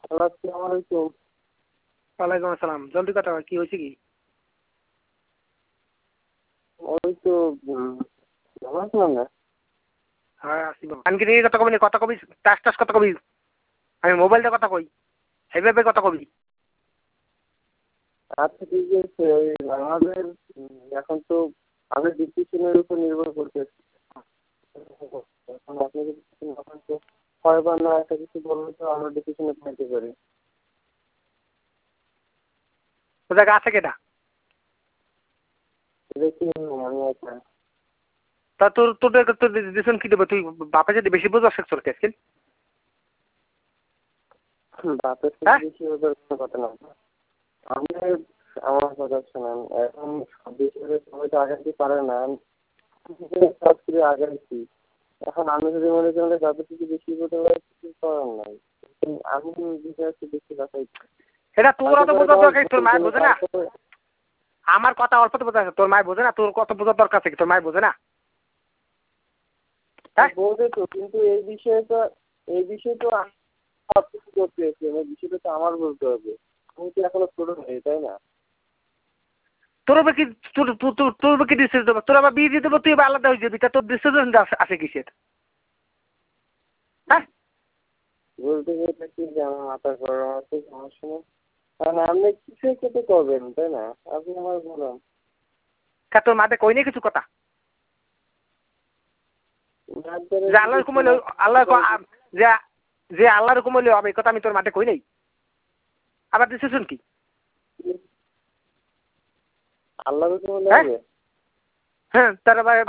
আসসালামু আলাইকুম। ওয়ালাইকুম আসসালাম। জলদি কথা কয়, কি হয়েছে কি? ওই তো ভালো আছিলাম না। হ্যাঁ আসিব আনকি নিয়ে কথা কবি না, কথা কবি টাস টাস কথা কবি। আমি মোবাইলটা কথা কই, সেইভাবে কথা কবি। আচ্ছা ঠিক আছে, ওই আমাদের এখন তো আমাদের ডিসিশনের উপর নির্ভর করতেছে। এখন আপনি যদি কিছু হয় বা না একটা কিছু বললে তো আমরা ডিসিশনে পৌঁছতে পারি। তো জায়গা আছে কেটা? দেখি আমি একটা তা তোর তোর তোর ডিসিশন কি দেবো? তুই বাপে যদি বেশি বোঝাস তোর কেস বাপের থেকে হ্যাঁ? বেশি ওদের কোনো কথা না। আমি আমার কথা শোনেন, এখন সব বিষয়ে সবাই তো আগাতে পারে না। সব কিছু আগাইছি, এখন আমি যদি মনে করি বাপের থেকে বেশি করতে পারি কিছু করার নাই। আমি বিষয়ে একটু বেশি বাসাই। এটা তোর অত বোঝার দরকার, তোর মায়ের বোঝে না? আমার কথা অল্প তো বোঝা, তোর মায়ের বোঝে না? তোর কত বোঝার দরকার আছে কি? তোর মায়ের বোঝে না? হ্যাঁ বোঝে তো, কিন্তু এই বিষয়ে তো সব কিছু করতে হচ্ছে, এই বিষয়টা তো আমার বলতে হবে। আমি তো এখনো ছোট নেই, তাই না? তোর কি তোর কি ডিসিশন দেবো? তোর আবার বিয়ে দিয়ে দেবো, তুই আবার আলাদা হয়ে যাবি, তা তোর ডিসিশন আছে কিসের? হ্যাঁ বলতে গেলে কি যে আমার মাথার গরম আছে, সমস্যা নেই। কারণ আপনি কিছু একটা তো করবেন, তাই না? আপনি আমার বলুন। তোর মাঠে কই নেই কিছু কথা যে আল্লাহর হুকুম হইলে আল্লাহ যে যে আল্লাহর হুকুম হইলে হবে, এই কথা আমি তোর মাঠে কই নেই। আবার ডিসিশন কি? আল্লাহর হুকুম হলে হ্যাঁ হবে? হ্যাঁ, তার আবার